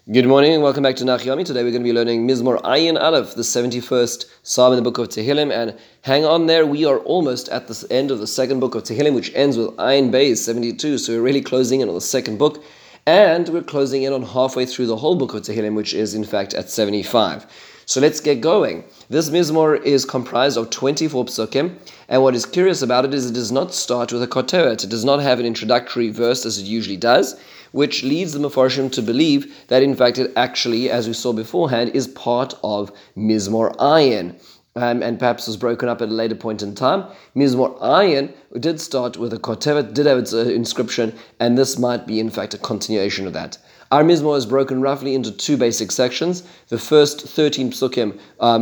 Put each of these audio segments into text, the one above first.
Good morning and welcome back to Nachyomi. Today we're going to be learning Mizmor Ayin Aleph, the 71st Psalm in the book of Tehillim. And hang on there, we are almost at the end of the second book of Tehillim, which ends with Ayin Beis 72. So we're really closing in on the second book. And we're closing in on halfway through the whole book of Tehillim, which is in fact at 75. So let's get going. This Mizmor is comprised of 24 psukim, and what is curious about it is it does not start with a koteret. It does not have an introductory verse as it usually does, which leads the Mefarshim to believe that in fact it actually, as we saw beforehand, is part of Mizmor Ayin. And perhaps was broken up at a later point in time. Mizmor Ayin did start with a koteret, did have its inscription, and this might be in fact a continuation of that. Our Mizmor is broken roughly into two basic sections. The first 13 psukim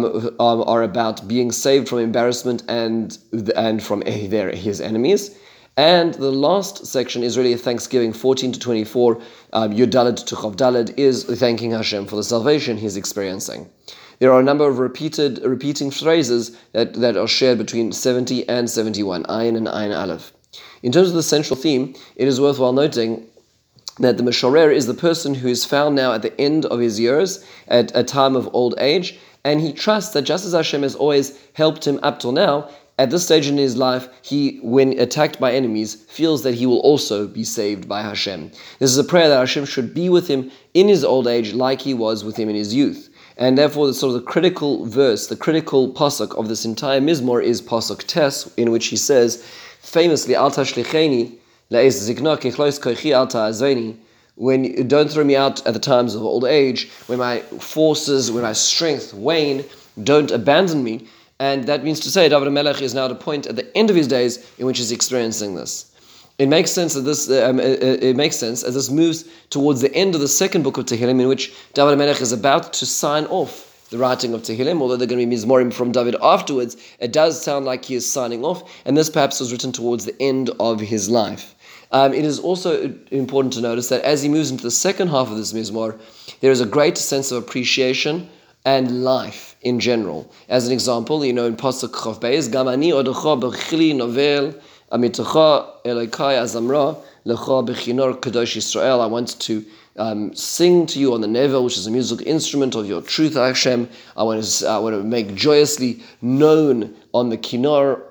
are about being saved from embarrassment and from his enemies. And the last section is really a thanksgiving, 14 to 24, Yud Daled to Chav Daled, is thanking Hashem for the salvation he's experiencing. There are a number of repeating phrases that are shared between 70 and 71, Ayin and Ayin Aleph. In terms of the central theme, it is worthwhile noting that the Meshorer is the person who is found now at the end of his years, at a time of old age, and he trusts that just as Hashem has always helped him up till now, at this stage in his life, he, when attacked by enemies, feels that he will also be saved by Hashem. This is a prayer that Hashem should be with him in his old age like he was with him in his youth. And therefore, the critical verse, the critical pasuk of this entire Mizmor is pasuk Tes, in which he says, famously, Al tashlicheni la'es zikna kechlois koichi al ta'azveni, when don't throw me out at the times of old age, when my forces, when my strength wane, don't abandon me. And that means to say, David HaMelech is now at a point at the end of his days in which he's experiencing this. It makes sense that this. It makes sense as this moves towards the end of the second book of Tehillim, in which David HaMelech is about to sign off the writing of Tehillim. Although there are going to be Mizmorim from David afterwards, it does sound like he is signing off, and this perhaps was written towards the end of his life. It is also important to notice that as he moves into the second half of this Mizmor, there is a great sense of appreciation and life in general. As an example, in Pasuk Chav Beis, Gam ani odecha b'chili novel amitecha elokai azamra lecha b'chinor kadosh Yisrael. I want to sing to you on the nevel, which is a musical instrument of your truth, Hashem. I want to make joyously known on the kinor,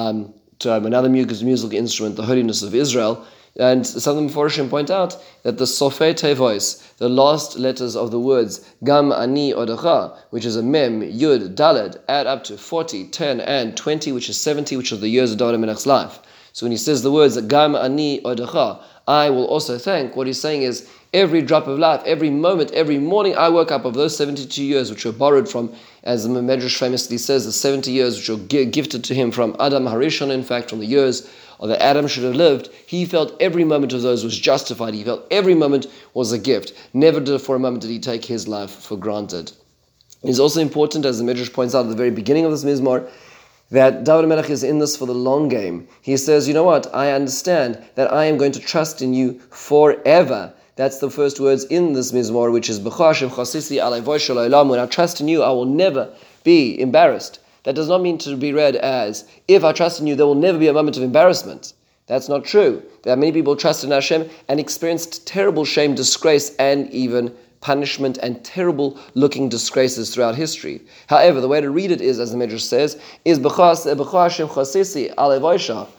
to another musical instrument, the holiness of Israel. And some of the Mefarshim point out that the Sofei Tevois, the last letters of the words Gam Ani Odecha, which is a Mem, Yud, Daled, add up to 40, 10, and 20, which is 70, which are the years of David HaMelech's life. So when he says the words Gam Ani Odecha, I will also thank, what he's saying is every drop of life, every moment, every morning I woke up of those 72 years which were borrowed from, as the Medrash famously says, the 70 years which were gifted to him from Adam Harishon, in fact, from the years that Adam should have lived. He felt every moment of those was justified. He felt every moment was a gift. Never for a moment did he take his life for granted. It is also important, as the Medrash points out at the very beginning of this Mizmor, that David HaMelech is in this for the long game. He says, you know what, I understand that I am going to trust in you forever. That's the first words in this Mizmor, which is B'cha Hashem chasisi alei voy shel olam. When I trust in you, I will never be embarrassed. That does not mean to be read as, if I trust in you, there will never be a moment of embarrassment. That's not true. There are many people who trust in Hashem and experienced terrible shame, disgrace, and even punishment and terrible looking disgraces throughout history. However, the way to read it is, as the Medrash says, is B'cha Hashem chasisi alei voy shel.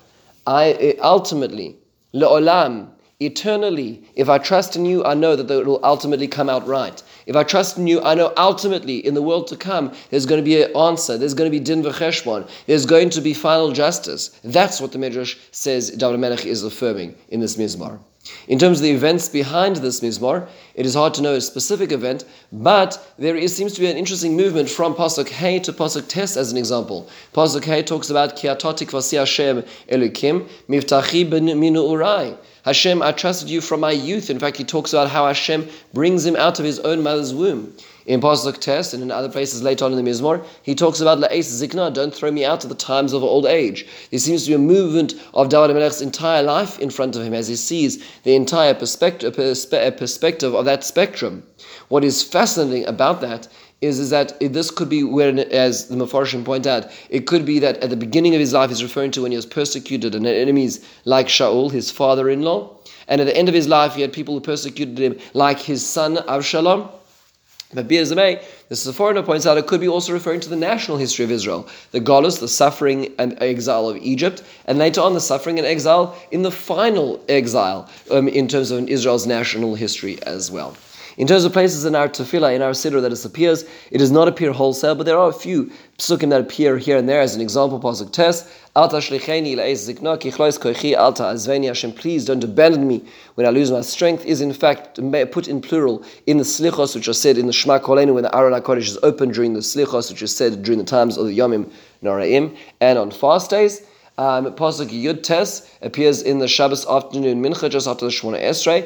I ultimately, le'olam, eternally, if I trust in you, I know that it will ultimately come out right. If I trust in you, I know ultimately in the world to come, there's going to be an answer. There's going to be din v'cheshbon. There's going to be final justice. That's what the Medrash says David HaMelech is affirming in this Mizmor. In terms of the events behind this Mizmor, it is hard to know a specific event, but there seems to be an interesting movement from Pasuk Hey to Pasuk Tes as an example. Pasuk Hey talks about Ki atati kvasi Hashem Elokim mivtachi minu urai. Hashem, I trusted you from my youth. In fact, he talks about how Hashem brings him out of his own mother's womb. In Pasuk Tes and in other places later on in the Mizmor, he talks about La'es Zikna, don't throw me out at the times of old age. There seems to be a movement of David HaMelech's entire life in front of him as he sees the entire perspective of that spectrum. What is fascinating about that is that this could be where, as the Mefarshim point out, it could be that at the beginning of his life he's referring to when he was persecuted and had enemies like Shaul, his father-in-law, and at the end of his life he had people who persecuted him like his son Avshalom. But Biazameh, the Sephorah points out it could be also referring to the national history of Israel, the Golus, the suffering and exile of Egypt, and later on the suffering and exile in the final exile in terms of Israel's national history as well. In terms of places in our tefillah, in our siddur that it appears, it does not appear wholesale, but there are a few psukim that appear here and there. As an example, pasuk tes, Alta shlicheni la'es zikna ki chlois koichi alta azveni Hashem, please don't abandon me when I lose my strength, is in fact put in plural in the slichos, which are said in the Shema Kolenu when the Aron HaKodesh is open during the slichos, which is said during the times of the Yomim Noraim, and on fast days. Pasuk Yud Tes appears in the Shabbos afternoon mincha just after the Shemona Esrei.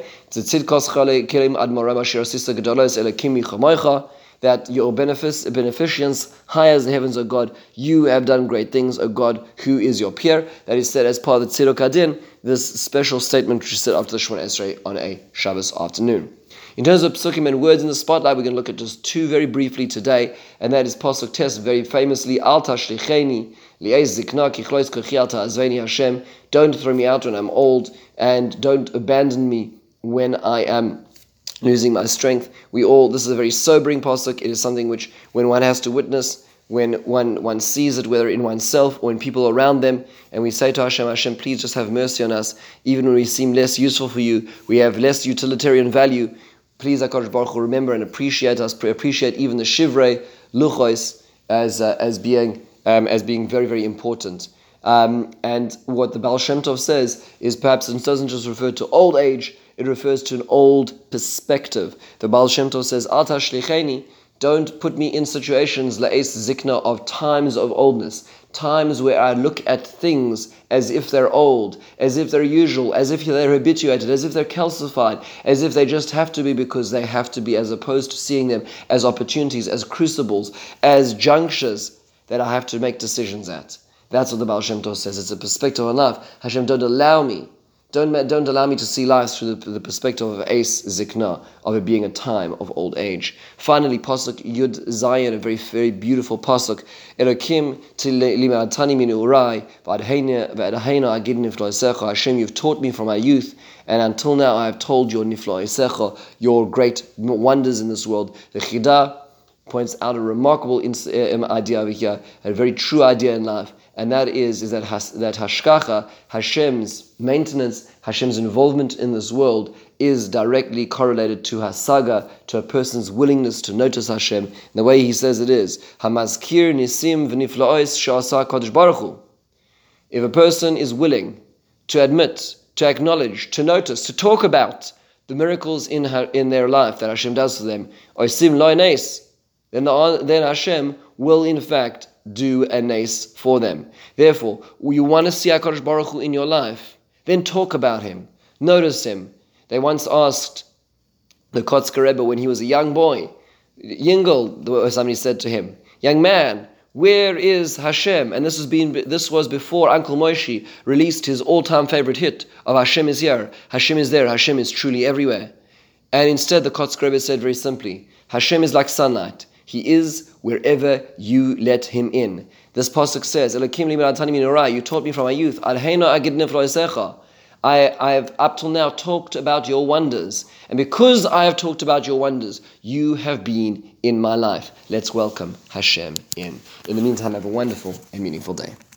That your beneficence high as the heavens, O God, you have done great things, O God, who is your peer. That is said as part of the Tzidok Adin, this special statement which is said after the Shemona Esrei on a Shabbos afternoon. In terms of psukim and words in the spotlight, we're going to look at just two very briefly today, and that is Pasuk Tes, very famously, Al tashlicheni li'ez zikna ki chlois kochi alta azveni Hashem, don't throw me out when I'm old, and don't abandon me when I am losing my strength. This is a very sobering pasuk. It is something which, when one has to witness, when one sees it, whether in oneself or in people around them, and we say to Hashem, Hashem, please just have mercy on us, even when we seem less useful for you, we have less utilitarian value. Please, HaKadosh Baruch Hu, remember and appreciate us. Appreciate even the shivrei luchos as being very, very important. And what the Baal Shem Tov says is perhaps it doesn't just refer to old age; it refers to an old perspective. The Baal Shem Tov says, "Al tashlicheni," don't put me in situations la'es zikna of times of oldness, times where I look at things as if they're old, as if they're usual, as if they're habituated, as if they're calcified, as if they just have to be because they have to be, as opposed to seeing them as opportunities, as crucibles, as junctures that I have to make decisions at. That's what the Baal Shem Tov says. It's a perspective on life. Hashem, don't allow me to see life through the perspective of Eis Zikna, of it being a time of old age. Finally, Pasuk Yud Zayin, a very, very beautiful Pasuk. Elokim li'me'atani min urai v'adheina agid nifloisecha. Hashem, you've taught me from my youth, and until now I have told your nifloisecha, your great wonders in this world. The Chidah points out a remarkable idea over here, a very true idea in life, and that is that hashkacha, Hashem's maintenance, Hashem's involvement in this world is directly correlated to hasaga, to a person's willingness to notice Hashem. And the way he says it is, hamazkir nisim v'niflaos she'asa Kadosh Baruch Hu. If a person is willing to admit, to acknowledge, to notice, to talk about the miracles in their life that Hashem does for them, oisim lo nes, then Hashem will in fact do a nes for them. Therefore, you want to see HaKadosh Baruch Hu in your life, then talk about Him, notice Him. They once asked the Kotzker Rebbe when he was a young boy, Yingel, somebody said to him, young man, where is Hashem? And this was before Uncle Moshe released his all-time favorite hit of Hashem is here, Hashem is there, Hashem is truly everywhere. And instead the Kotzker Rebbe said very simply, Hashem is like sunlight. He is wherever you let Him in. This pasuk says, "Elokim li me'atani min urai." You taught me from my youth. Adheina agid nifloisecha. I have up till now talked about your wonders, and because I have talked about your wonders, you have been in my life. Let's welcome Hashem in. In the meantime, have a wonderful and meaningful day.